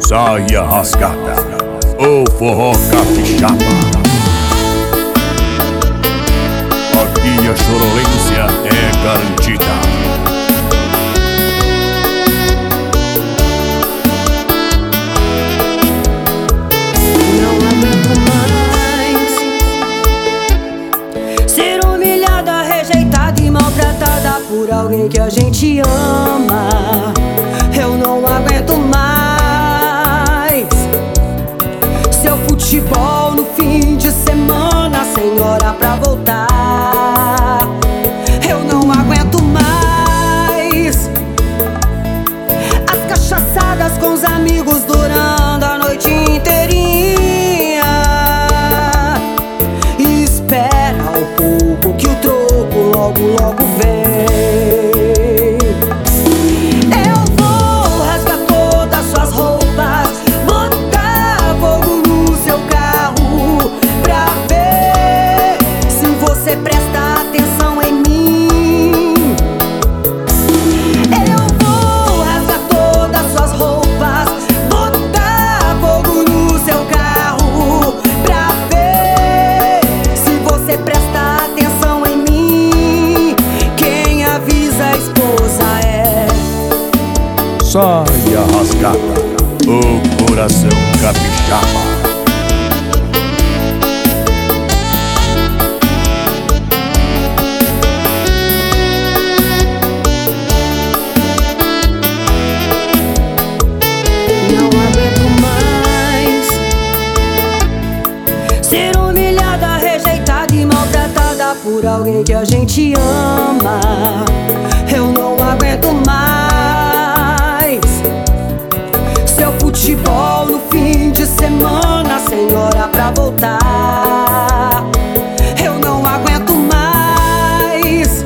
Saia rasgada, o forró capixaba. Aqui a chorolência é garantida. Não aguento mais ser humilhada, rejeitada e maltratada por alguém que a gente ama. Eu não aguento mais seu futebol no fim de semana sem hora pra voltar. Eu não aguento mais as cachaçadas com os amigos durando a noite inteirinha. E espera um pouco que o troco logo, logo vem. Saia rasgada, o coração capixaba. Não aguento mais ser humilhada, rejeitada e maltratada por alguém que a gente ama. Eu não aguento mais seu futebol no fim de semana sem hora pra voltar. Eu não aguento mais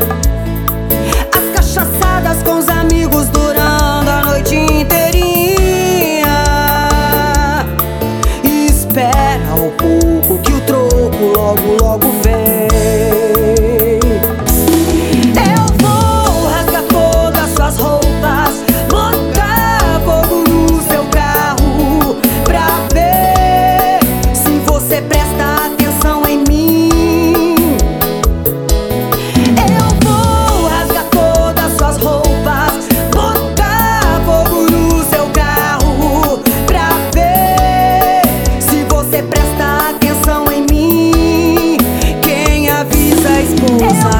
as cachaçadas com os amigos durando a noite inteirinha. E espera um pouco que o troco logo, logo vem. Presta atenção em mim, quem avisa a esposa